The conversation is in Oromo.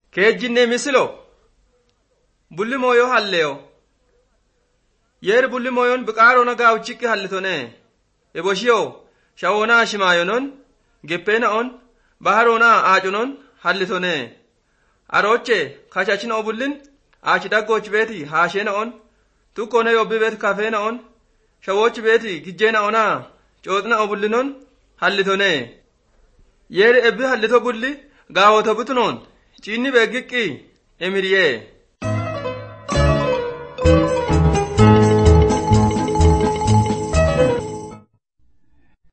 keejjinne misilo bulli mooyoo halleyo yer bulli mooyoon biqaarona gaawchikki hallitone eboshiyo shawona shimayonon geppeena on baharona aacunon hallitone aroche kachachina obullin aachi daggoch beeti haashena on tukkone yobbi beeti kafeena on shawoch beeti gijjeena ona cootna obullinon hallitone yer ebbi hallito bulli gaawoto butunon ciinni beeggiqqi emiriye